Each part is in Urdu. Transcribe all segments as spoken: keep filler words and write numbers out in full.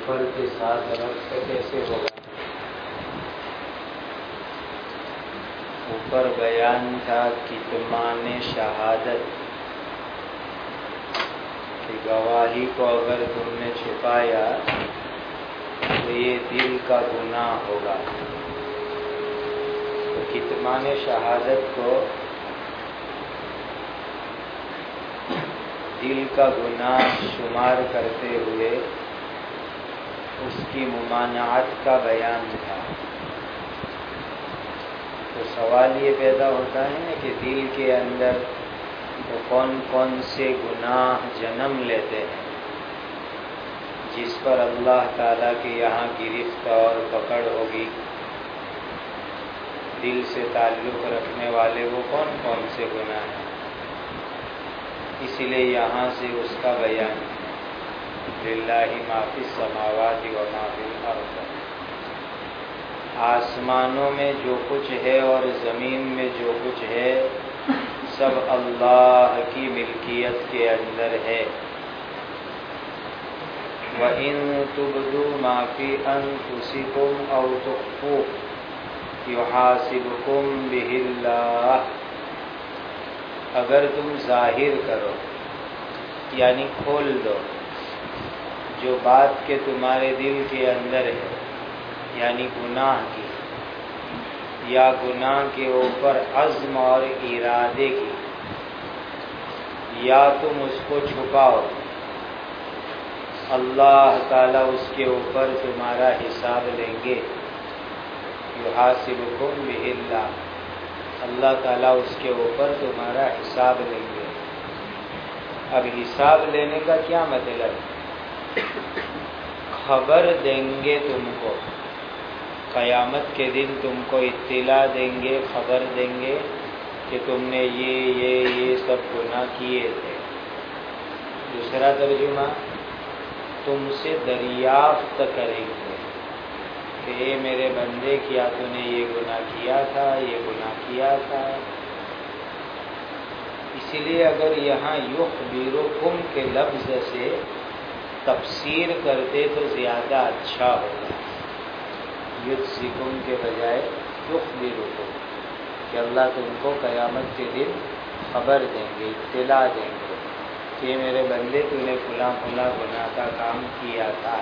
اوپر کے ساتھ ربط کیسے ہوگا؟ اوپر بیان تھا کتمان شہادت کہ گواہی کو اگر تم نے چھپایا تو یہ دل کا گناہ ہوگا. تو کتمان شہادت کو دل کا گناہ شمار کرتے ہوئے اس کی ممانعت کا بیان تھا. تو سوال یہ پیدا ہوتا ہے نا کہ دل کے اندر تو کون کون سے گناہ جنم لیتے ہیں جس پر اللہ تعالیٰ کے یہاں گرفت اور پکڑ ہوگی. دل سے تعلق رکھنے والے وہ کون کون سے گناہ ہیں، اس لیے یہاں سے اس کا بیان ہے. للہ ما فی السماوات و ما فی الارض، آسمانوں میں جو کچھ ہے اور زمین میں جو کچھ ہے سب اللہ کی ملکیت کے اندر ہے. وَإِن تُبْدُوا مَا فِي أَنفُسِكُمْ أَوْ تُخْفُوهُ يُحَاسِبْكُم بِهِ اللَّهُ، اگر تم ظاہر کرو یعنی کھول دو جو بات کے تمہارے دل کے اندر ہے یعنی گناہ کی یا گناہ کے اوپر عزم اور ارادے کی، یا تم اس کو چھپاؤ، اللہ تعالیٰ اس کے اوپر تمہارا حساب لیں گے. یحاسبکم بہ اللہ، اللہ تعالیٰ اس کے اوپر تمہارا حساب لیں گے. اب حساب لینے کا کیا مطلب؟ خبر دیں گے تم کو، قیامت کے دن تم کو اطلاع دیں گے، خبر دیں گے کہ تم نے یہ یہ یہ سب گناہ کیے تھے. دوسرا ترجمہ، تم سے دریافت کریں گے کہ اے میرے بندے کیا تو نے یہ گناہ کیا تھا، یہ گناہ کیا تھا. اسی لیے اگر یہاں یخبرکم کے لفظ سے تفسیر کرتے تو زیادہ اچھا ہوگا، یجزیکم کے بجائے یخبرکم، کہ اللہ تم کو قیامت کے دن خبر دیں گے، اطلاع دیں گے کہ میرے بندے تو نے فلاں فلاں گناہ کا کام کیا تھا.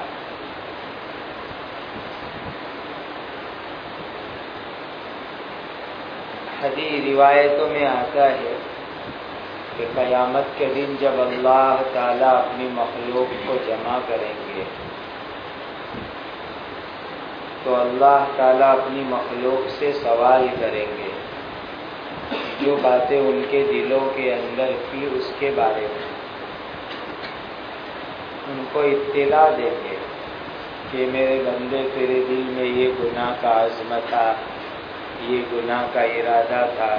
حدیث روایتوں میں آتا ہے کہ قیامت کے دن جب اللہ تعالیٰ اپنی مخلوق کو جمع کریں گے تو اللہ تعالیٰ اپنی مخلوق سے سوال کریں گے جو باتیں ان کے دلوں کے اندر تھی اس کے بارے میں، ان کو اطلاع دیں گے کہ میرے بندے تیرے دل میں یہ گناہ کا عزم تھا، یہ گناہ کا ارادہ تھا.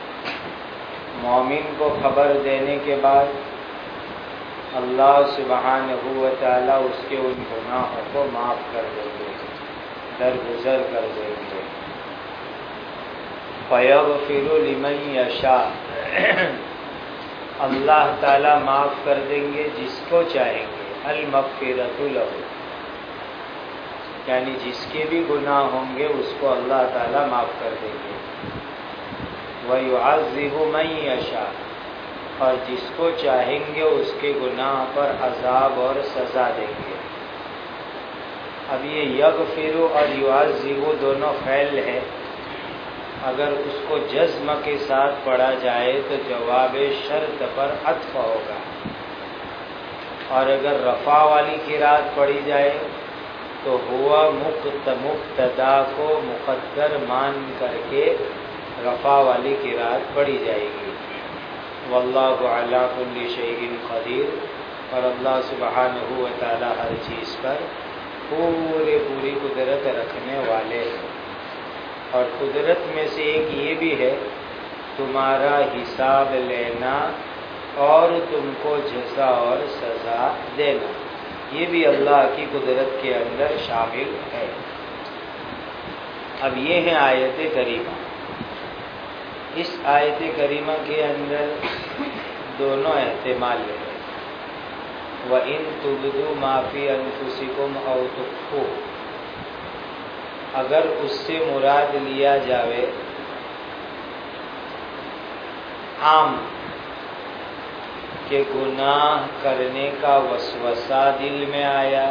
مومن کو خبر دینے کے بعد اللہ سبحانہ و تعالیٰ اس کے ان گناہوں کو معاف کر دیں گے، درگزر کر دیں گے. فَيَغْفِرُ لِمَن يَشَاءُ، اللہ تعالیٰ معاف کر دیں گے جس کو چاہیں گے. المغفرۃ لہ، یعنی جس کے بھی گناہ ہوں گے اس کو اللہ تعالیٰ معاف کر دیں گے. وَيُعَذِّبُ مَن يَشَاءُ، اور جس کو چاہیں گے اس کے گناہ پر عذاب اور سزا دیں گے. اب یہ یغفر اور یعذب دونوں فعل ہے، اگر اس کو جزم کے ساتھ پڑھا جائے تو جواب شرط پر عطف ہوگا، اور اگر رفع والی قرات پڑھی جائے تو ہوا مبتدا کو مقدر مان کر کے رفع والی قرات پڑھی جائے گی. واللہ علی کل شیء قدیر، اور اللہ سبحانہ و تعالی ہر چیز پر پورے پوری قدرت رکھنے والے ہیں. اور قدرت میں سے ایک یہ بھی ہے تمہارا حساب لینا اور تم کو جزا اور سزا دینا، یہ بھی اللہ کی قدرت کے اندر شامل ہے. اب یہ ہے آیت کریمہ. اس آیت کریمہ کے اندر دونوں احتمال ہیں. وَإِن تُبْدُوا مَا فِي أَنفُسِكُمْ أَوْ تُخْفُوهُ، اگر اس سے مراد لیا جاوے عام کہ گناہ کرنے کا وسوسہ دل میں آیا،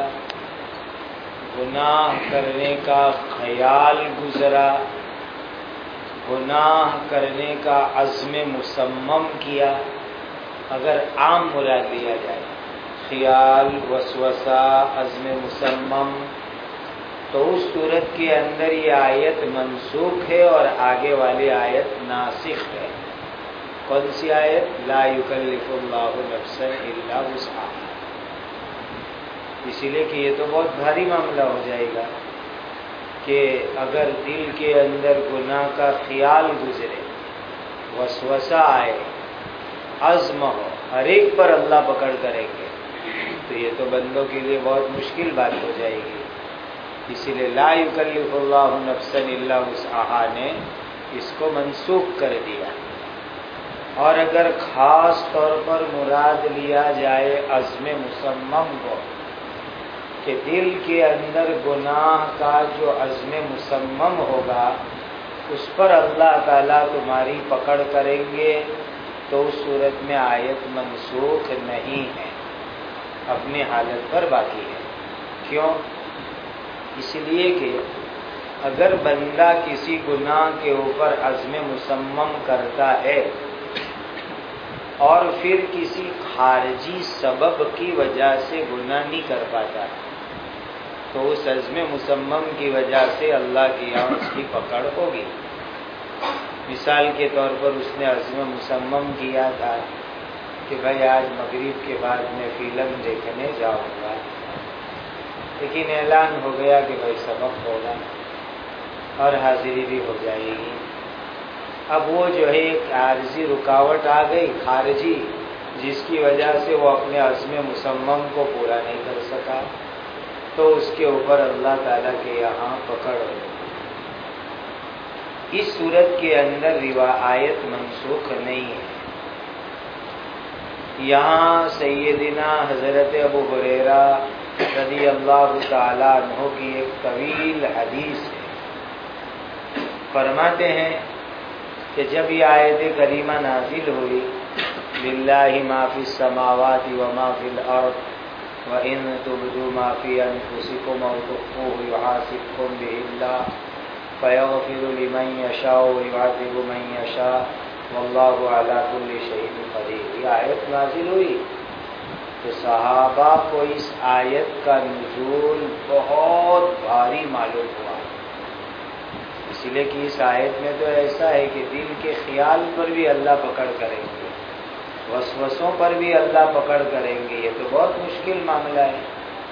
گناہ کرنے کا خیال گزرا، گناہ کرنے کا عزم مصمم کیا، اگر عام مراد لیا جائے خیال، وسوسہ، عزم مصمم، تو اس صورت کے اندر یہ آیت منسوخ ہے اور آگے والی آیت ناسخ ہے۔ کون سی آیت؟ لا یکلف اللہ نفسا الا وسعها۔ اسی لیے کہ یہ تو بہت بھاری معاملہ ہو جائے گا کہ اگر دل کے اندر گناہ کا خیال گزرے، وسوسہ آئے، عزم ہو، ہر ایک پر اللہ پکڑ کریں گے، تو یہ تو بندوں کے لیے بہت مشکل بات ہو جائے گی۔ اسی لیے لا یکلف اللہ نفسا الا وسعها نے اس کو منسوخ کر دیا۔ اور اگر خاص طور پر مراد لیا جائے عزم مصمم کو، کہ دل کے اندر گناہ کا جو عزم مصمم ہوگا اس پر اللہ تعالیٰ تمہاری پکڑ کریں گے، تو اس صورت میں آیت منسوخ نہیں ہے، اپنی حالت پر باقی ہے۔ کیوں؟ اس لیے کہ اگر بندہ کسی گناہ کے اوپر عزم مصمم کرتا ہے اور پھر کسی خارجی سبب کی وجہ سے گناہ نہیں کر پاتا، تو اس عزم مصمم کی وجہ سے اللہ کی یہاں اس کی پکڑ ہوگی۔ مثال کے طور پر اس نے عزم مصمم کیا تھا کہ بھائی آج مغرب کے بعد میں فلم دیکھنے جاؤں گا، لیکن اعلان ہو گیا کہ بھائی سبق ہوگا اور حاضری بھی ہو جائے گی۔ اب وہ جو ہے ایک عارضی رکاوٹ آ گئی خارجی، جس کی وجہ سے وہ اپنے عزم مصمم کو پورا نہیں کر سکا، تو اس کے اوپر اللہ تعالیٰ کے یہاں پکڑ ہو۔ اس صورت کے اندر روایت منسوخ نہیں ہے۔ یہاں سیدنا حضرت ابو ہریرہ رضی اللہ تعالیٰ عنہ کی ایک طویل حدیث ہے، فرماتے ہیں کہ جب یہ آیت کریمہ نازل ہوئی، للہ ما فی السماوات وما فی الارض وَإِن تُبْدُوا مَا فِي أَنفُسِكُمْ أَوْ تُخْفُوهُ يُحَاسِبْكُم بِهِ اللَّهُ فَيَغْفِرُ لِمَن يَشَاءُ وَيُعَذِّبُ مَن يَشَاءُ وَاللَّهُ عَلَىٰ كُلِّ شَيْءٍ قَدِيرٌ۔ یہ آیت نازل ہوئی تو صحابہ کو اس آیت کا نزول بہت بھاری معلوم ہوا، اس لیے کہ اس آیت میں تو ایسا ہے کہ دل کے خیال پر بھی اللہ پکڑ کریں گے، وسوسوں پر بھی اللہ پکڑ کریں گے، یہ تو بہت مشکل معاملہ ہے۔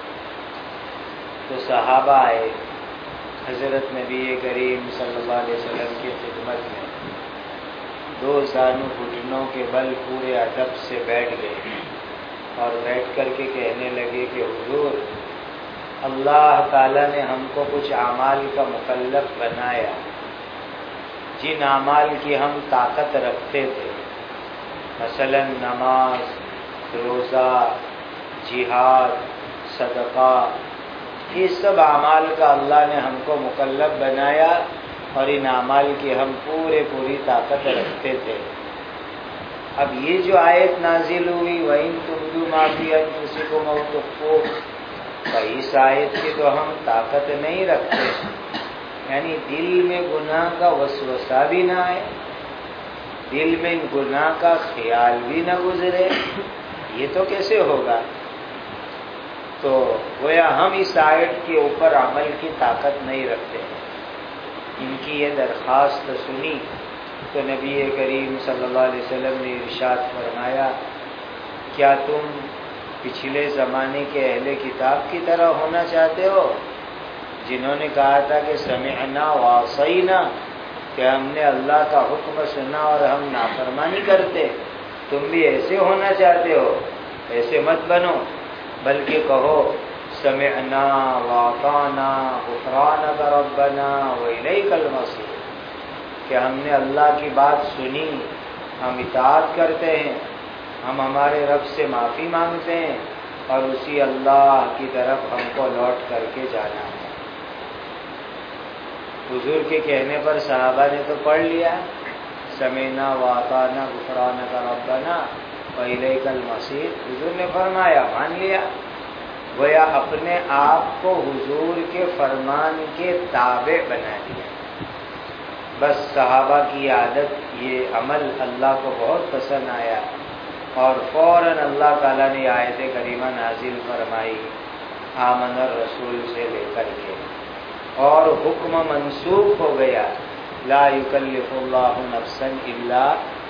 تو صحابہ آئے حضرت نبی کریم صلی اللہ علیہ وسلم کی خدمت میں، دو زانو گھٹنوں کے بل پورے ادب سے بیٹھ گئے اور بیٹھ کر کے کہنے لگے کہ حضور، اللہ تعالیٰ نے ہم کو کچھ اعمال کا مکلف بنایا، جن اعمال کی ہم طاقت رکھتے تھے، مثلا نماز، روزہ، جہاد، صدقہ، یہ سب اعمال کا اللہ نے ہم کو مکلف بنایا اور ان اعمال کی ہم پورے پوری طاقت رکھتے تھے۔ اب یہ جو آیت نازل ہوئی وَإِن تُبْدُوا مَا فِي أَنفُسِكُمْ أَوْ تُخْفُوهُ، اس آیت کی تو ہم طاقت نہیں رکھتے، یعنی دل میں گناہ کا وسوسہ بھی نہ آئے، دل میں گناہ کا خیال بھی نہ گزرے، یہ تو کیسے ہوگا؟ تو گویا ہم اس آیت کے اوپر عمل کی طاقت نہیں رکھتے ہیں۔ ان کی یہ درخواست سنی تو نبی کریم صلی اللہ علیہ وسلم نے ارشاد فرمایا، کیا تم پچھلے زمانے کے اہل کتاب کی طرح ہونا چاہتے ہو جنہوں نے کہا تھا کہ سمعنا وعصینا، کہ ہم نے اللہ کا حکم سنا اور ہم نافرمانی کرتے؟ تم بھی ایسے ہونا چاہتے ہو؟ ایسے مت بنو، بلکہ کہو سمعنا واطعنا غفرانک ربنا والیک المصیر، کہ ہم نے اللہ کی بات سنی، ہم اطاعت کرتے ہیں، ہم ہمارے رب سے معافی مانگتے ہیں اور اسی اللہ کی طرف ہم کو لوٹ کر کے جانا ہے۔ حضور کے کہنے پر صحابہ نے تو پڑھ لیا، سمینا واطعنا غفرانک ربنا وإلیک المصیر، حضور نے فرمایا مان لیا، گویا اپنے آپ کو حضور کے فرمان کے تابع بنا دیا۔ بس صحابہ کی عادت، یہ عمل اللہ کو بہت پسند آیا، اور فوراً اللہ تعالیٰ نے آیت کریمہ نازل فرمائی آمن الرسول سے لے کر کے، اور حکم منسوخ ہو گیا لا یکلف اللہ نفسا الا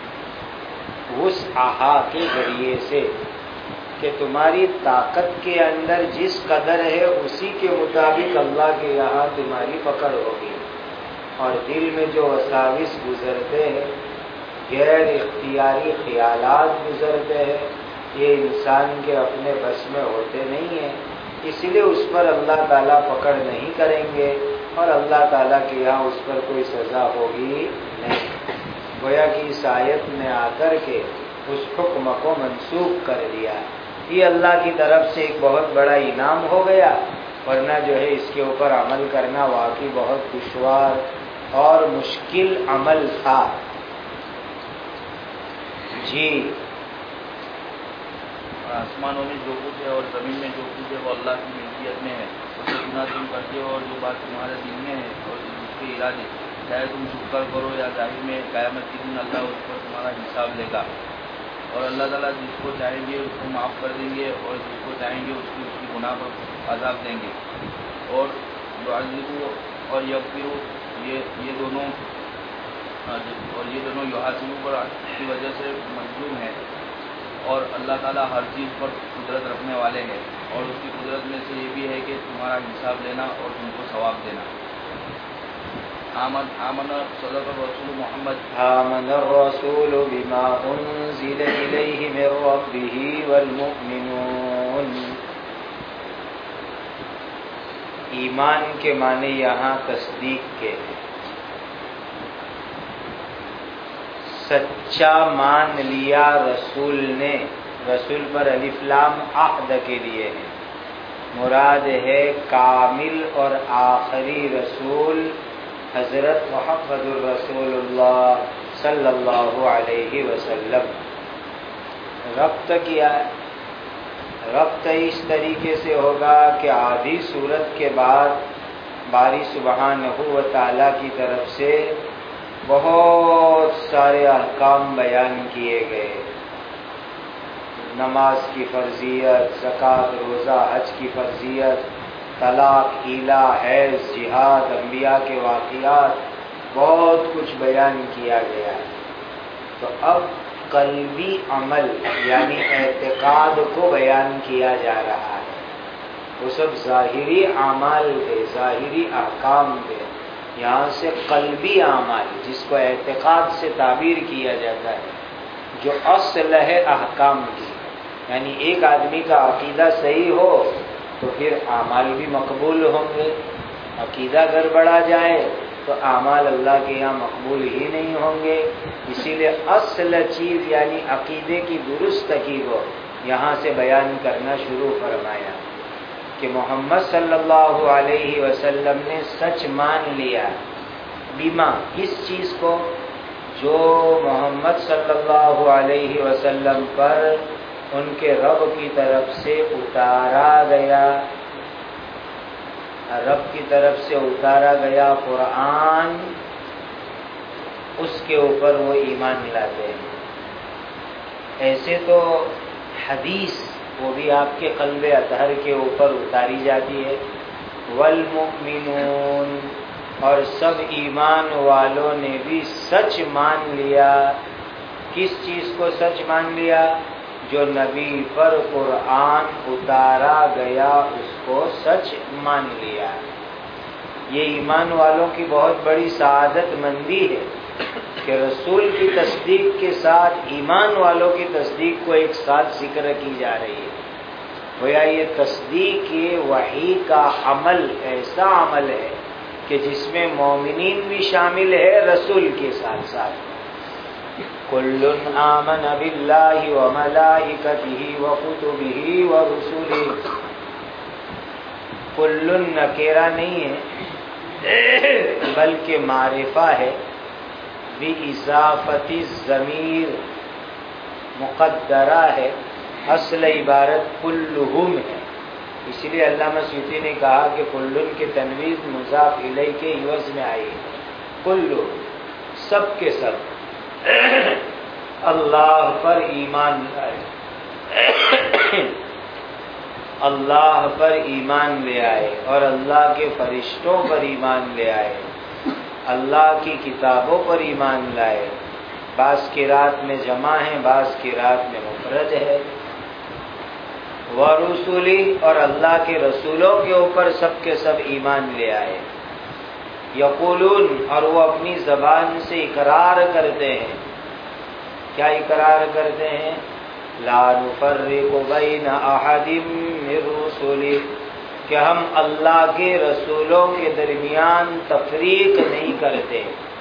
وسعہا کے ذریعے سے، کہ تمہاری طاقت کے اندر جس قدر ہے اسی کے مطابق اللہ کے یہاں تمہاری پکڑ ہوگی، اور دل میں جو وساوس گزرتے ہیں، غیر اختیاری خیالات گزرتے ہیں، یہ انسان کے اپنے بس میں ہوتے نہیں ہیں، اس لیے اس پر اللہ تعالیٰ پکڑ نہیں کریں گے، اور اللہ تعالیٰ کے یہاں اس پر کوئی سزا ہوگی نہیں۔ گویا کہ اس آیت میں آ کر کے اس حکم کو منسوخ کر دیا، یہ اللہ کی طرف سے ایک بہت بڑا انعام ہو گیا، ورنہ جو ہے اس کے اوپر عمل کرنا واقعی بہت دشوار اور مشکل عمل تھا۔ جی، آسمانوں میں جو کچھ ہے اور زمین میں جو کچھ ہے وہ اللہ کی ملکیت میں ہے، اسے گناہ تم کرتے ہو اور جو بات تمہارے دل میں ہے اور اس کے ارادے، چاہے تم شکر کرو یا ظاہر میں، قیامت کے دن اللہ اس پر تمہارا حساب لے گا، اور اللہ تعالیٰ جس کو چاہیں گے اس کو معاف کر دیں گے، اور جس کو چاہیں گے اس کی اس کی گناہ پر عذاب دیں گے۔ اور یعذبو اور یغفرو، یہ یہ دونوں اور یہ دونوں یحاسبو پر کی وجہ سے مظلوم ہے، اور اللہ تعالیٰ ہر چیز پر قدرت رکھنے والے ہیں، اور اس کی قدرت میں سے یہ بھی ہے کہ تمہارا حساب لینا اور تم کو ثواب دینا۔ آمن آمن صدق الرسول محمد آمن الرسول بما انزل الیہ من ربہ والمؤمنون۔ ایمان کے معنی یہاں تصدیق کے ہیں، سچا مان لیا رسول نے، رسول پر الف لام عہد کے لیے ہے، مراد ہے کامل اور آخری رسول حضرت محمد الرسول اللہ صلی اللہ علیہ وسلم۔ ربط کیا ہے؟ ربط اس طریقے سے ہوگا کہ آدھی صورت کے بعد باری سبحانہ و تعالیٰ کی طرف سے بہت سارے احکام بیان کیے گئے، نماز کی فرضیت، زکوٰۃ، روزہ، حج کی فرضیت، طلاق، حیلہ، حیض، جہاد، انبیاء کے واقعات، بہت کچھ بیان کیا گیا ہے۔ تو اب قلبی عمل یعنی اعتقاد کو بیان کیا جا رہا ہے، وہ سب ظاہری اعمال تھے، ظاہری احکام تھے، یہاں سے قلبی اعمال جس کو اعتقاد سے تعبیر کیا جاتا ہے، جو اصل ہے احکام کی، یعنی ایک آدمی کا عقیدہ صحیح ہو تو پھر اعمال بھی مقبول ہوں گے، عقیدہ گڑبڑا جائے تو اعمال اللہ کے یہاں مقبول ہی نہیں ہوں گے، اسی لیے اصل چیز یعنی عقیدے کی درستگی کو یہاں سے بیان کرنا شروع فرمایا کہ محمد صلی اللہ علیہ وسلم نے سچ مان لیا، بیما کس چیز کو؟ جو محمد صلی اللہ علیہ وسلم پر ان کے رب کی طرف سے اتارا گیا، رب کی طرف سے اتارا گیا قرآن، اس کے اوپر وہ ایمان لاتے ہیں۔ ایسے تو حدیث وہ بھی آپ کے قلب اطہر کے اوپر اتاری جاتی ہے، والمؤمنون، اور سب ایمان والوں نے بھی سچ مان لیا۔ کس چیز کو سچ مان لیا؟ جو نبی پر قرآن اتارا گیا اس کو سچ مان لیا۔ یہ ایمان والوں کی بہت بڑی سعادت مندی ہے کہ رسول کی تصدیق کے ساتھ ایمان والوں کی تصدیق کو ایک ساتھ ذکر کی جا رہی ہے۔ گویا یہ تصدیق وحی کا عمل ایسا عمل ہے کہ جس میں مومنین بھی شامل ہے رسول کے ساتھ ساتھ۔ کل آمن باللہ وملائکتہ وکتبہ ورسلہ. کل نکیرہ نہیں ہے بلکہ معرفہ ہے بِإِضَافَةِ الضمیر، مقدرہ ہے. اصل عبارت کلہم ہے، اس لیے علامہ سیوطی نے کہا کہ کلن کے تنوین مضاف الیہ کے عوض میں آئی ہے. کلو سب کے سب اللہ پر ایمان لائے، اللہ پر ایمان لے آئے اور اللہ کے فرشتوں پر ایمان لے آئے، اللہ کی کتابوں پر ایمان لائے. بعض قرات میں جمع ہے، بعض قرات میں مفرد ہے. ورسولی، اور اللہ کے رسولوں کے اوپر سب کے سب ایمان لے آئے. یقولون، اور وہ اپنی زبان سے اقرار کرتے ہیں. کیا اقرار کرتے ہیں؟ لا نفرق بین احد من رسلہ، کہ ہم اللہ کے رسولوں کے درمیان تفریق نہیں کرتے.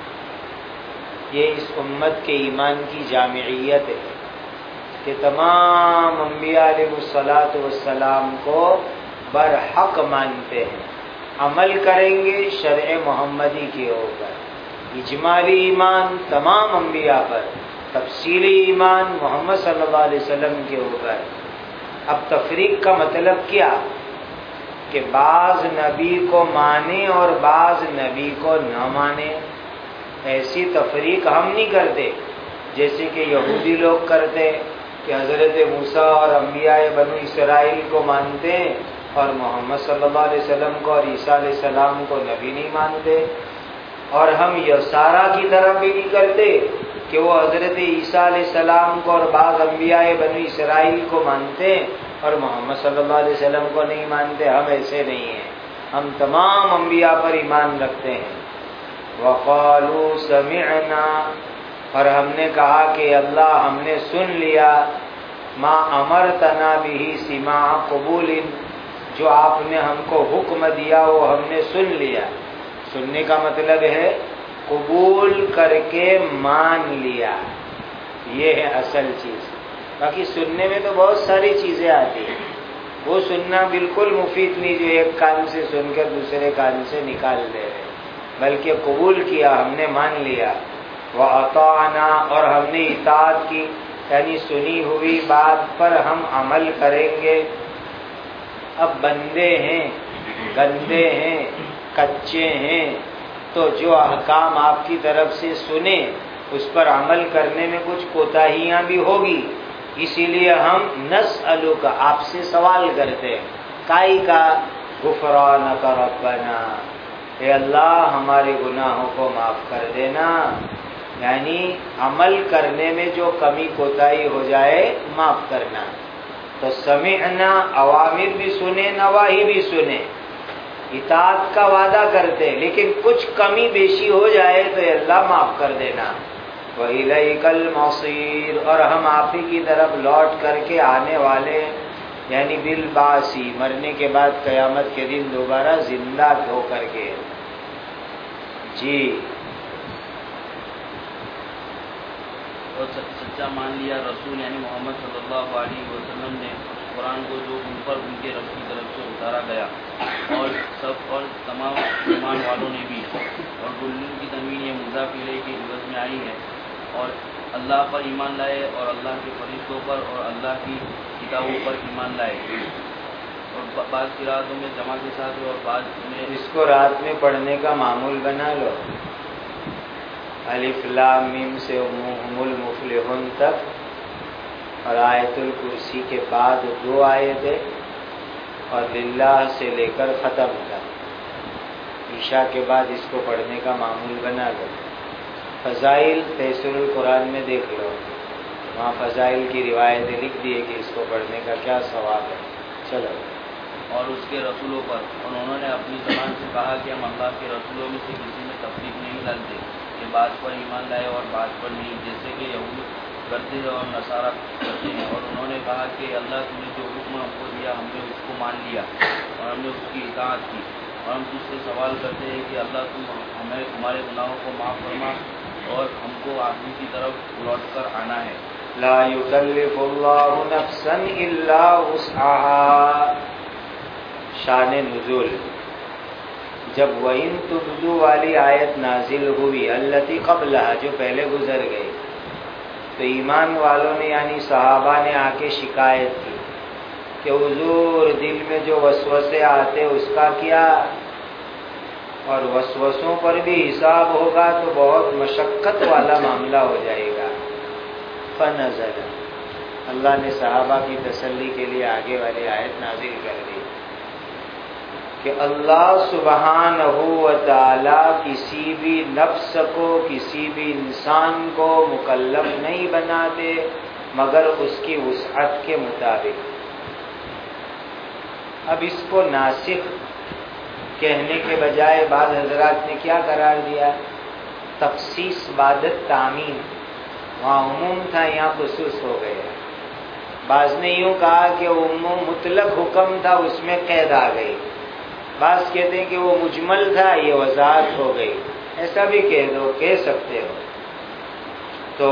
یہ اس امت کے ایمان کی جامعیت ہے کہ تمام انبیاء علیہ الصلاۃ والسلام کو برحق مانتے ہیں، عمل کریں گے شرع محمدی کے اوپر. اجمالی ایمان تمام انبیاء پر، تفصیلی ایمان محمد صلی اللہ علیہ وسلم کے اوپر. اب تفریق کا مطلب کیا؟ کہ بعض نبی کو مانے اور بعض نبی کو نہ مانے. ایسی تفریق ہم نہیں کرتے جیسے کہ یہودی لوگ کرتے کہ حضرت موسیٰ اور انبیاء بنو اسرائیل کو مانتے ہیں اور محمد صلی اللہ علیہ وسلم کو اور عیسیٰ علیہ السلام کو نبی نہیں مانتے. اور ہم یسارا کی طرف بھی نہیں کرتے کہ وہ حضرت عیسیٰ علیہ السلام کو اور بعض انبیاء بنو اسرائیل کو مانتے ہیں اور محمد صلی اللہ علیہ وسلم کو نہیں مانتے. ہم ایسے نہیں ہیں، ہم تمام انبیاء پر ایمان رکھتے ہیں. وقالوا سمعنا، اور ہم نے کہا کہ اللہ ہم نے سن لیا. ما امرتنا به سماع قبول، جو آپ نے ہم کو حکم دیا وہ ہم نے سن لیا. سننے کا مطلب ہے قبول کر کے مان لیا، یہ ہے اصل چیز. باقی سننے میں تو بہت ساری چیزیں آتی ہیں، وہ سننا بالکل مفید نہیں جو ایک کان سے سن کر دوسرے کان سے نکال دے رہے، بلکہ قبول کیا، ہم نے مان لیا. وَأَطَعْنَا، اور ہم نے اطاعت کی، یعنی سنی ہوئی بات پر ہم عمل کریں گے. اب بندے ہیں، گندے ہیں، کچے ہیں، تو جو احکام آپ کی طرف سے سنے اس پر عمل کرنے میں کچھ کوتاہیاں بھی ہوگی. اسی لیے ہم نسألک، آپ سے سوال کرتے ہیں. کائی کا؟ غفرانک ربنا، اے اللہ ہمارے گناہوں کو معاف کر دینا. یعنی عمل کرنے میں جو کمی کوتاہی ہو جائے معاف کرنا. تو سمعنا، اوامر بھی سنے، نواہی بھی سنے، اطاعت کا وعدہ کرتے، لیکن کچھ کمی بیشی ہو جائے تو اے اللہ معاف کر دینا. وَإِلَيْكَ الْمَصِيرُ، اور ہم آپ ہی کی طرف لوٹ کر کے آنے والے، یعنی بالبعثی، مرنے کے بعد قیامت کے دن دوبارہ زندہ ہو کر کے. جی. اور سچا مان لیا رسول یعنی محمد صلی اللہ علیہ وسلم نے قرآن کو جو ان پر ان کے رب کی طرف سے اتارا گیا، اور سب اور تمام ایمان والوں نے بھی. اور گلن کی تنوین یہ مضاف الیہ کے عوض میں آئی ہے. اور اللہ پر ایمان لائے اور اللہ کے فرشتوں پر اور اللہ کی کتابوں پر ایمان لائے. اور بعض قرأتوں میں جمع کے ساتھ اور بعض میں اس کو رات میں پڑھنے کا معمول بنا لو. الف لام میم سے هم المفلحون تک، اور آیت الکرسی کے بعد دو آیتیں، اور للہ سے لے کر ختم تک. عشاء کے بعد اس کو پڑھنے کا معمول بنا لو. فضائل تیسر القرآن میں دیکھ لو، وہاں فضائل کی روایتیں لکھ دیے کہ اس کو پڑھنے کا کیا ثواب ہے. چلو. اور اس کے رسولوں پر، اور انہوں نے اپنی زبان سے کہا کہ ہم اللہ کے رسولوں میں سے کسی میں تفریق نہیں ڈالتے کہ بعض پر ایمان لائے اور بعض پر نہیں، جیسے کہ یہود کرتے ہیں اور نصارہ کرتے ہیں. اور انہوں نے کہا کہ اللہ تم نے جو حکم ہم کو دیا ہم نے اس کو مان لیا اور ہم نے اس کی اطاعت کی. اور ہم تجھ سے سوال کرتے ہیں کہ اللہ تم ہمیں تمہارے گناہوں کو معاف فرما اور ہم کو آدمی کی طرف لوٹ کر آنا ہے. لا یکلف اللہ نفسا الا وسعها. شان نزول جب وَإِن تُبْدُوا والی آیت نازل ہوئی التی قبلها جو پہلے گزر گئی تو ایمان والوں نے یعنی صحابہ نے آ کے شکایت کی کہ حضور دل میں جو وسوسے آتے اس کا کیا، اور وسوسوں پر بھی حساب ہوگا تو بہت مشقت والا معاملہ ہو جائے گا. فنزل اللہ نے صحابہ کی تسلی کے لیے آگے والی آیت نازل کر دی کہ اللہ سبحانہ و تعالی کسی بھی نفس کو کسی بھی انسان کو مکلف نہیں بناتے مگر اس کی وسعت کے مطابق. اب اس کو ناسخ کہنے کے بجائے بعض حضرات نے کیا قرار دیا؟ تخصیص بعد تعمیم. وہاں عموم تھا یہاں خصوص ہو گیا. بعض نے یوں کہا کہ عموم مطلق حکم تھا اس میں قید آ گئی. بعض کہتے ہیں کہ وہ مجمل تھا یہ وضاحت ہو گئی. ایسا بھی کہہ دو، کہہ سکتے ہو. تو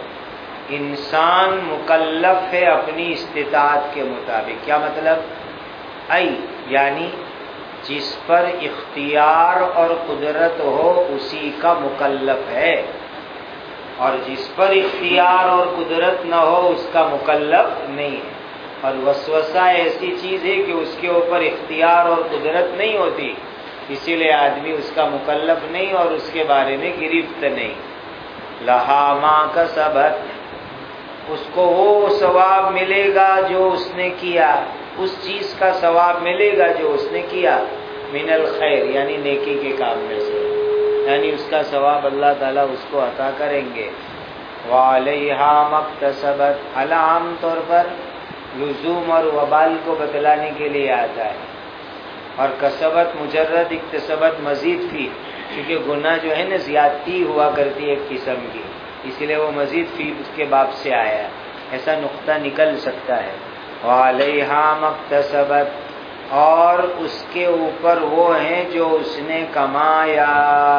انسان مکلف ہے اپنی استطاعت کے مطابق. کیا مطلب؟ ای یعنی جس پر اختیار اور قدرت ہو اسی کا مکلف ہے، اور جس پر اختیار اور قدرت نہ ہو اس کا مکلف نہیں ہے. اور وسوسہ ایسی چیز ہے کہ اس کے اوپر اختیار اور قدرت نہیں ہوتی، اسی لیے آدمی اس کا مکلف نہیں اور اس کے بارے میں گرفت نہیں. لہا ما کسبت، اس کو وہ ثواب ملے گا جو اس نے کیا، اس چیز کا ثواب ملے گا جو اس نے کیا. من الخیر یعنی نیکی کے کام میں سے، یعنی اس کا ثواب اللہ تعالیٰ اس کو عطا کریں گے. وعلیہا مکتسبت، عام طور پر لزوم اور وبال کو بتلانے کے لیے آتا ہے، اور کسبت مجرد اکتسبت مزید فی، کیونکہ گناہ جو ہے نا زیادتی ہوا کرتی ہے ایک قسم کی، اس لیے وہ مزید فی اس کے باب سے آیا ہے. ایسا نقطہ نکل سکتا ہے. وعلیہا مکتسبت، اور اس کے اوپر وہ ہیں جو اس نے کمایا.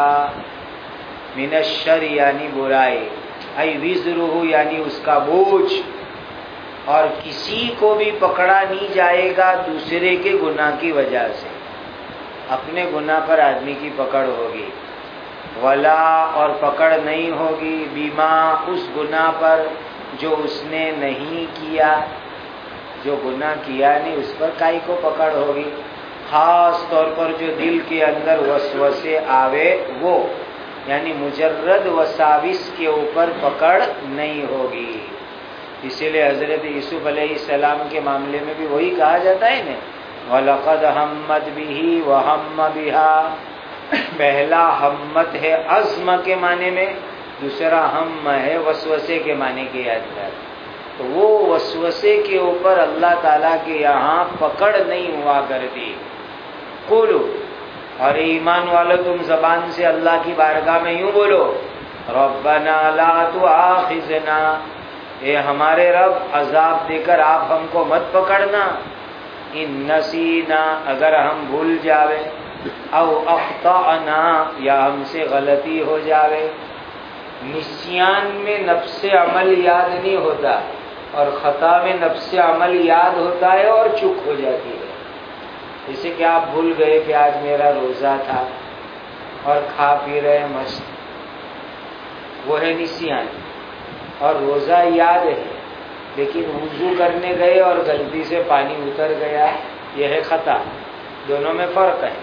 من الشر یعنی برائی، ای وزرہ یعنی اس کا بوجھ. اور کسی کو بھی پکڑا نہیں جائے گا دوسرے کے گناہ کی وجہ سے، اپنے گناہ پر آدمی کی پکڑ ہوگی. ولا اور پکڑ نہیں ہوگی بیما اس گناہ پر جو اس نے نہیں کیا، جو گناہ کیا نہیں اس پر کائی کو پکڑ ہوگی. خاص طور پر جو دل کے اندر وسوسے آوے وہ، یعنی مجرد وساوس کے اوپر پکڑ نہیں ہوگی. اسی لیے حضرت یوسف علیہ السلام کے معاملے میں بھی وہی کہا جاتا ہے نا، وَلَقَدْ هَمَّتْ بِهِ وَهَمَّ بِهَا. پہلا ہمت ہے عزم کے معنی میں، دوسرا ہم ہے وسوسے کے معنی کے اندر. تو وہ وسوسے کے اوپر اللہ تعالیٰ کے یہاں پکڑ نہیں ہوا کرتی. قولو، اور ایمان والو تم زبان سے اللہ کی بارگاہ میں یوں بولو، ربنا لا تؤاخذنا، اے ہمارے رب عذاب دے کر آپ ہم کو مت پکڑنا. ان نسینا، اگر ہم بھول جاوے، او اخطأنا، یا ہم سے غلطی ہو جاوے. نسیان میں نفس عمل یاد نہیں ہوتا، اور خطا میں نفس عمل یاد ہوتا ہے اور چک ہو جاتی ہے. جیسے کہ آپ بھول گئے کہ آج میرا روزہ تھا اور کھا پی رہے مست، وہ ہے نسیان. اور روزہ یاد ہے لیکن وضو کرنے گئے اور غلطی سے پانی اتر گیا، یہ ہے خطا. دونوں میں فرق ہے.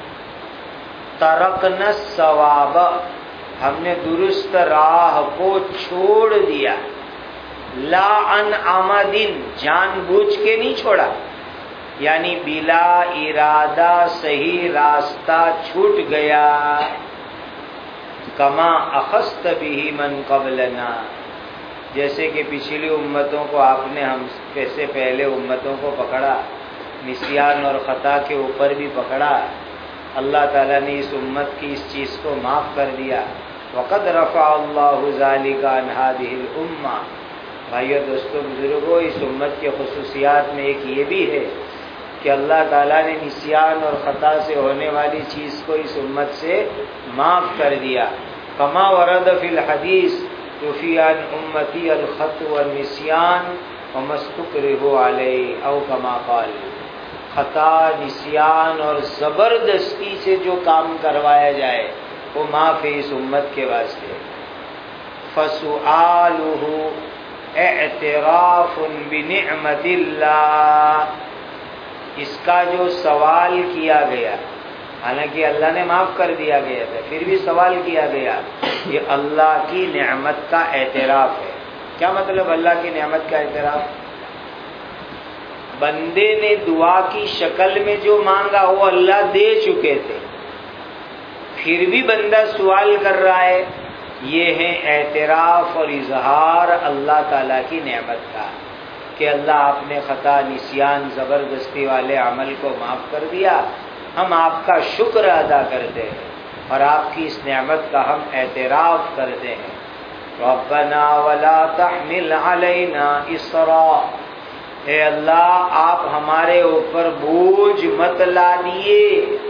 ترکنا الثواب، ہم نے درست راہ کو چھوڑ دیا. لا ان عمدن، جان بوجھ کے نہیں چھوڑا، یعنی بلا ارادہ صحیح راستہ چھوٹ گیا. کما اخذت به من قبلنا، جیسے کہ پچھلی امتوں کو آپ نے ہم سے پہلے امتوں کو پکڑا، نسیان اور خطا کے اوپر بھی پکڑا. اللہ تعالیٰ نے اس امت کی اس چیز کو معاف کر دیا. وقد رفع اللہ ذلک عن هذه الامہ. بھائیو دوستو بزرگوں، اس امت کے خصوصیات میں ایک یہ بھی ہے کہ اللہ تعالیٰ نے نسیان اور خطا سے ہونے والی چیز کو اس امت سے معاف کر دیا. کما ورد فی الحدیث رفیع عن امتی الخط والنسیان وما استکرہوا علیہ او کما قال، خطا، نسیان اور زبردستی سے جو کام کروایا جائے وہ معاف ہے اس امت کے واسطے. فَسُؤَالُهُ اعتراف بنعمت اللہ، اس کا جو سوال کیا گیا، حالانکہ اللہ نے معاف کر دیا گیا تھا، پھر بھی سوال کیا گیا، یہ اللہ کی نعمت کا اعتراف ہے. کیا مطلب اللہ کی نعمت کا اعتراف؟ بندے نے دعا کی شکل میں جو مانگا وہ اللہ دے چکے تھے، پھر بھی بندہ سوال کر رہا ہے، یہ ہے اعتراف اور اظہار اللہ تعالیٰ کی نعمت کا کہ اللہ آپ نے خطا، نسیان، زبردستی والے عمل کو معاف کر دیا، ہم آپ کا شکر ادا کرتے ہیں اور آپ کی اس نعمت کا ہم اعتراف کرتے ہیں. ربنا ولا تحمل علینا اصرا، اے اللہ آپ ہمارے اوپر بوجھ مت لا دیے،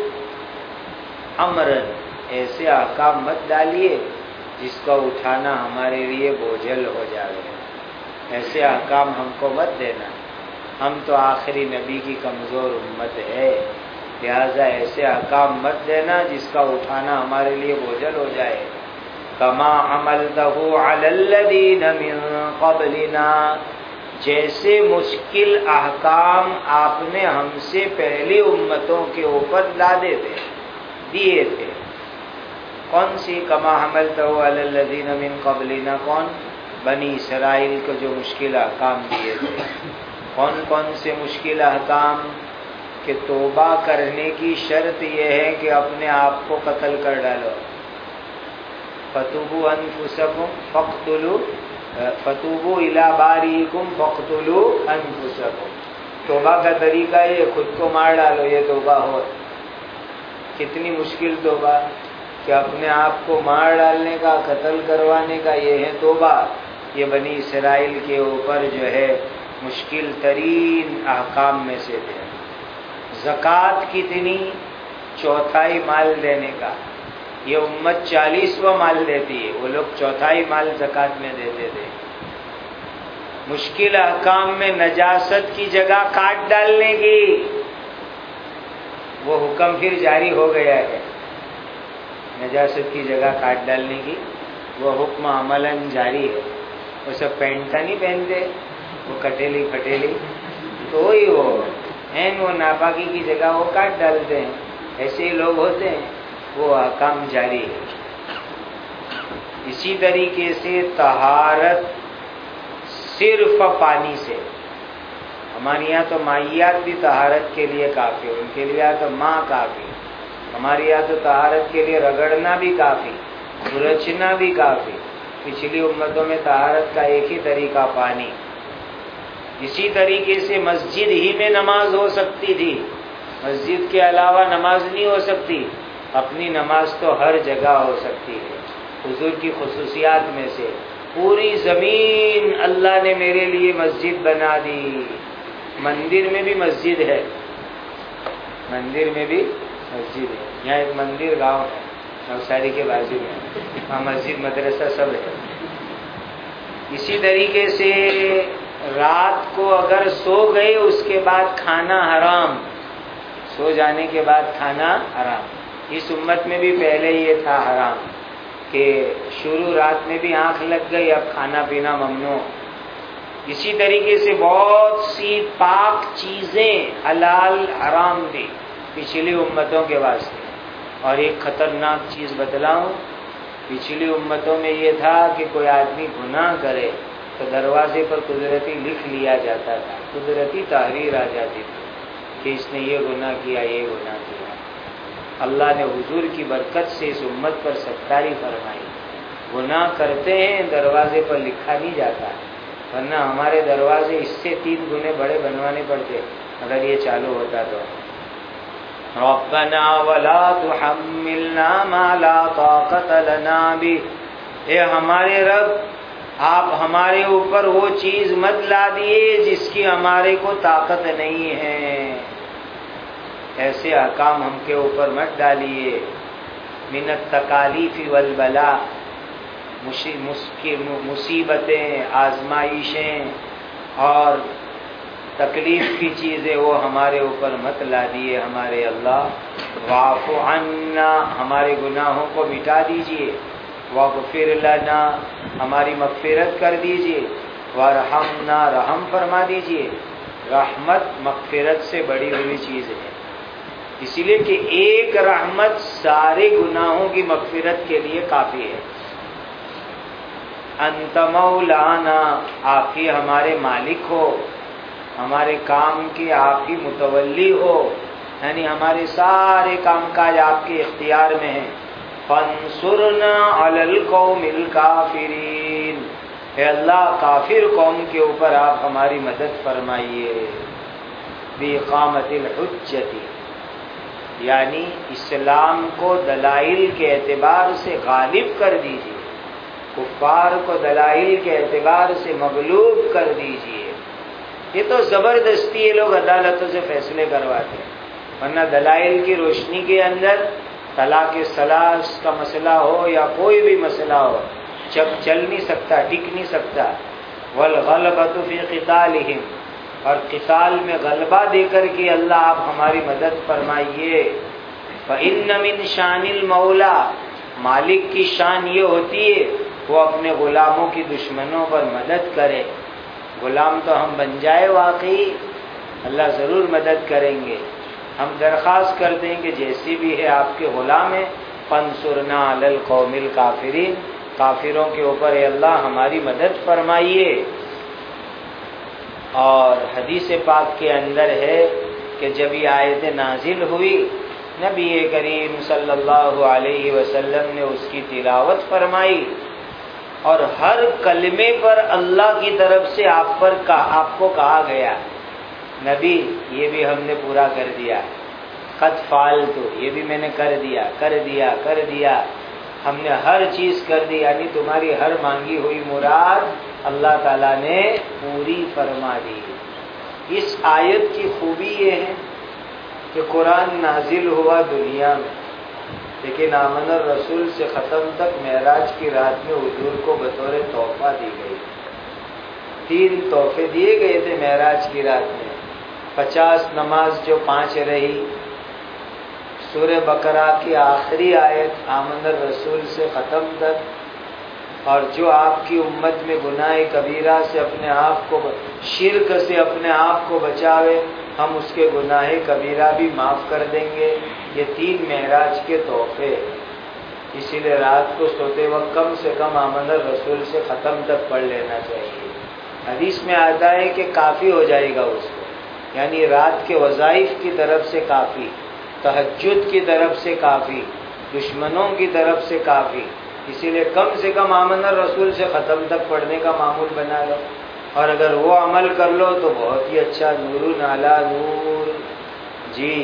امرن ایسے احکام مت ڈالیے جس کا اٹھانا ہمارے لیے بوجھل ہو جائے، ایسے احکام ہم کو مت دینا، ہم تو آخری نبی کی کمزور امت ہے، لہذا ایسے احکام مت دینا جس کا اٹھانا ہمارے لیے بوجھل ہو جائے. کما حملتہ علی الذین من قبلنا، جیسے مشکل احکام آپ نے ہم سے پہلی امتوں کے اوپر لادے تھے، دیے تھے. کون سی؟ کما حملتہ علی الذین من قبلنا، کون؟ بنی اسرائیل کو جو مشکل احکام دیے تھے. کون کون سے مشکل احکام؟ کہ توبہ کرنے کی شرط یہ ہے کہ اپنے آپ کو قتل کر ڈالو. فتوبوا انفسکم فاقتلوا فتوبوا الی باریکم فاقتلوا انفسکم. توبہ کا طریقہ یہ خود کو مار ڈالو، یہ توبہ ہو. کتنی مشکل توبہ کہ اپنے آپ کو مار ڈالنے کا، قتل کروانے کا، یہ ہے توبہ. یہ بنی اسرائیل کے اوپر جو ہے مشکل ترین احکام میں سے تھے. زکوٰۃ کتنی؟ چوتھائی مال دینے کا. یہ امت چالیسواں مال دیتی ہے، وہ لوگ چوتھائی مال زکوٰۃ میں دیتے تھے. مشکل احکام میں نجاست کی جگہ کاٹ ڈالنے کی، وہ حکم پھر جاری ہو گیا ہے. نجاست کی جگہ کاٹ ڈالنے کی وہ حکم عملاً جاری ہے. وہ سب پینٹا نہیں پہنتے، وہ کٹیلی پھٹیلی، تو ہی وہ ہیں وہ ناپاکی کی جگہ وہ کاٹ ڈالتے ہیں. ایسے ہی لوگ ہوتے ہیں، وہ احکام جاری ہے. اسی طریقے سے طہارت صرف پانی سے. ہمارے یہاں تو مائیات بھی طہارت کے لیے کافی، ان کے لیے تو ماں کافی. ہمارے یہاں تو طہارت کے لیے رگڑنا بھی کافی، کھرچنا بھی کافی. پچھلی امتوں میں طہارت کا ایک ہی طریقہ پانی. اسی طریقے سے مسجد ہی میں نماز ہو سکتی تھی، مسجد کے علاوہ نماز نہیں ہو سکتی. اپنی نماز تو ہر جگہ ہو سکتی ہے. حضور کی خصوصیات میں سے پوری زمین اللہ نے میرے لیے مسجد بنا دی. مندر میں بھی مسجد ہے، مندر میں بھی مسجد ہے. یہاں ایک مندر گاؤں ہے نوساری کے بازو میں، وہاں مسجد مدرسہ سب ہے. اسی طریقے سے رات کو اگر سو گئے اس کے بعد کھانا حرام، سو جانے کے بعد کھانا حرام. اس امت میں بھی پہلے یہ تھا حرام کہ شروع رات میں بھی آنکھ لگ گئی، اب کھانا پینا ممنوع. اسی طریقے سے بہت سی پاک چیزیں حلال حرام دی پچھلی امتوں کے واسطے. اور ایک خطرناک چیز بتلاؤں، پچھلی امتوں میں یہ تھا کہ کوئی آدمی گناہ کرے تو دروازے پر قدرتی لکھ لیا جاتا تھا، قدرتی تحریر آ جاتی تھی کہ اس نے یہ گناہ کیا، یہ گناہ کیا. اللہ نے حضور کی برکت سے اس امت پر ستاری فرمائی. گناہ کرتے ہیں دروازے پر لکھا نہیں جاتا، ورنہ ہمارے دروازے اس سے تین گنے بڑے بنوانے پڑتے اگر یہ چالو ہوتا تو. ربنا ولا تحملنا ما لا طاقت لنا به، اے ہمارے رب آپ ہمارے اوپر وہ چیز مت لا دیے جس کی ہمارے کو طاقت نہیں ہے. ایسے احکام ہم کے اوپر مت ڈالیے. من التکالیف والبلاء، مصیبتیں، آزمائشیں اور تکلیف کی چیزیں وہ ہمارے اوپر مت لا دیے ہمارے اللہ۔ واعف عنا، ہمارے گناہوں کو مٹا دیجئے۔ واغفر لنا، ہماری مغفرت کر دیجئے۔ وارحمنا، رحم فرما دیجئے۔ رحمت مغفرت سے بڑی ہوئی چیز ہے، اسی لیے کہ ایک رحمت سارے گناہوں کی مغفرت کے لیے کافی ہے۔ انت مولانا، آپ ہی ہمارے مالک ہو، ہمارے کام کی آپ ہی متولی ہو، یعنی ہمارے سارے کام کاج آپ کے اختیار میں ہیں۔ فانصرنا علی القوم الکافرین، اے اللہ کافر قوم کے اوپر آپ ہماری مدد فرمائیے۔ بإقامت الحجت، یعنی اسلام کو دلائل کے اعتبار سے غالب کر دیجیے، کفار کو دلائل کے اعتبار سے مغلوب کر دیجیے۔ یہ تو زبردستی یہ لوگ عدالتوں سے فیصلے کرواتے ہیں، ورنہ دلائل کی روشنی کے اندر طلاق ثلاث کا مسئلہ ہو یا کوئی بھی مسئلہ ہو جب چل نہیں سکتا، ٹک نہیں سکتا۔ والغلبۃ فی قتالہم، اور قتال میں غلبہ دے کر کے اللہ آپ ہماری مدد فرمائیے۔ فإن من شان المولا، مالک کی شان یہ ہوتی ہے وہ اپنے غلاموں کی دشمنوں پر مدد کرے۔ غلام تو ہم بن جائے واقعی، اللہ ضرور مدد کریں گے۔ ہم درخواست کرتے ہیں کہ جیسی بھی ہے آپ کے غلام ہیں، فانصرنا علی القوم الکافرین، کافروں کے اوپر اے اللہ ہماری مدد فرمائیے۔ اور حدیث پاک کے اندر ہے کہ جب یہ آیت نازل ہوئی، نبی کریم صلی اللہ علیہ وسلم نے اس کی تلاوت فرمائی، اور ہر کلمے پر اللہ کی طرف سے آپ پر آپ کو کہا گیا، نبی یہ بھی ہم نے پورا کر دیا، قد فعلت، یہ بھی میں نے کر دیا کر دیا کر دیا، ہم نے ہر چیز کر دی، یعنی تمہاری ہر مانگی ہوئی مراد اللہ تعالیٰ نے پوری فرما دی۔ اس آیت کی خوبی یہ ہے کہ قرآن نازل ہوا دنیا میں، لیکن آمن الرسول سے ختم تک معراج کی رات میں حضور کو بطور تحفہ دی گئی۔ تین تحفے دیے گئے تھے معراج کی رات میں، پچاس نماز جو پانچ رہی، سورہ بقرہ کی آخری آیت آمن الرسول سے ختم تک، اور جو آپ کی امت میں گناہ کبیرہ سے اپنے آپ کو، شرک سے اپنے آپ کو بچاوے، ہم اس کے گناہ کبیرہ بھی معاف کر دیں گے۔ یہ تین معراج کے تحفے، اسی لیے رات کو سوتے وقت کم سے کم آمن الرسول سے ختم تک پڑھ لینا چاہیے۔ حدیث میں آتا ہے کہ کافی ہو جائے گا اس کو، یعنی رات کے وظائف کی طرف سے کافی، تہجد کی طرف سے کافی، دشمنوں کی طرف سے کافی، اسی لیے کم سے کم آمن الرسول سے ختم تک پڑھنے کا معمول بنا لو، اور اگر وہ عمل کر لو تو بہت ہی اچھا، نور علی نور۔ جی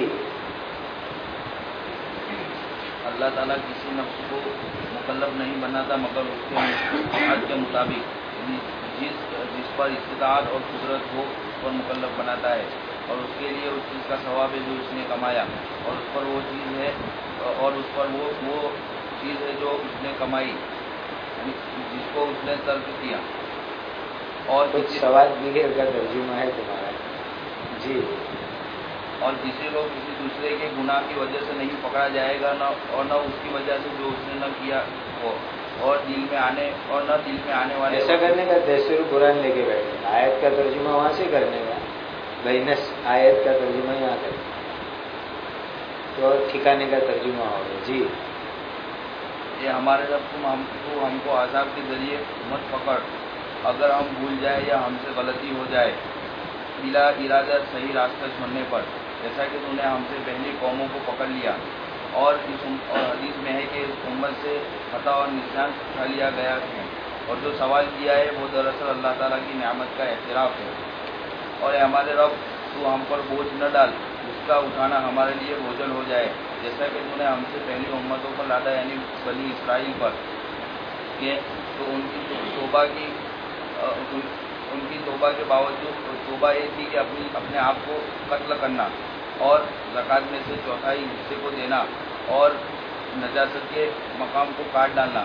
اللہ تعالیٰ کسی نفس کو مکلف نہیں بناتا مگر اس کے حد کے مطابق، جس جس پر استطاعت اور قدرت ہو اس پر مکلف بناتا ہے، اور اس کے لیے اس چیز کا ثواب ہے جو اس نے کمایا، اور اس پر وہ چیز ہے اور اس پر وہ وہ چیز ہے جو اس نے کمائی، جس کو اس نے ترک کیا۔ اور کچھ سوال بغیر کا ترجمہ ہے تمہارا؟ جی اور کسی کو کسی دوسرے کے گناہ کی وجہ سے نہیں پکڑا جائے گا، نہ اور نہ اس کی وجہ سے جو اس نے نہ کیا وہ، اور دل میں آنے اور نہ دل میں آنے والے ایسا کرنے کا تیسر قرآن لے کے بیٹھے، آیت کا ترجمہ وہاں سے کرنے کا، بینس آیت کا ترجمہ یہاں کرنے تو ٹھکانے کا ترجمہ ہوگا۔ جی یہ ہمارے رب تم ہم کو ہم کو عذاب کے ذریعے مت پکڑ، اگر ہم بھول جائے یا ہم سے غلطی ہو جائے، بلا ارادہ صحیح راستہ چھوڑنے پر، جیسا کہ تو نے ہم سے پہلی قوموں کو پکڑ لیا، اور اس اور حدیث میں ہے کہ اس امت سے خطا اور نسیان اٹھا لیا گیا ہے، اور جو سوال کیا ہے وہ دراصل اللہ تعالیٰ کی نعمت کا اعتراف ہے۔ اور اے ہمارے رب تو ہم پر بوجھ نہ ڈال جس کا اٹھانا ہمارے لیے بوجھل ہو جائے، جیسا کہ تو نے ہم سے پہلی امتوں پر لادا یعنی بنی اسرائیل پر، کہ تو ان کی توبہ کی ان کی توبہ کے باوجود توبہ یہ تھی کہ اپنی اپنے آپ کو قتل کرنا، اور زکوٰۃ میں سے چوتھائی حصے کو دینا، اور نجاست کے مقام کو کاٹ ڈالنا،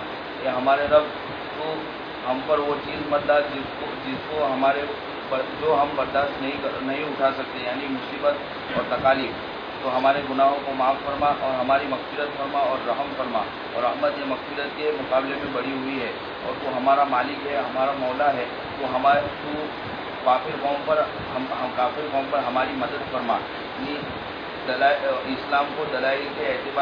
کہ ہمارے رب تو ہم پر وہ چیز مت ڈال جس کو جس کو ہمارے جو ہم برداشت نہیں کر نہیں اٹھا سکتے، یعنی مصیبت اور تکالیف، تو ہمارے گناہوں کو معاف فرما اور ہماری مغفرت فرما اور رحم فرما، اور رحمت یہ مغفرت کے مقابلے میں بڑی ہوئی ہے، اور تو ہمارا مالک ہے، ہمارا مولا ہے، تو ہمارے تو کافر قوم پر ہم ہم کافر قوم پر ہماری مدد فرما، یعنی دلائل اسلام کو دلائل کے اعتبار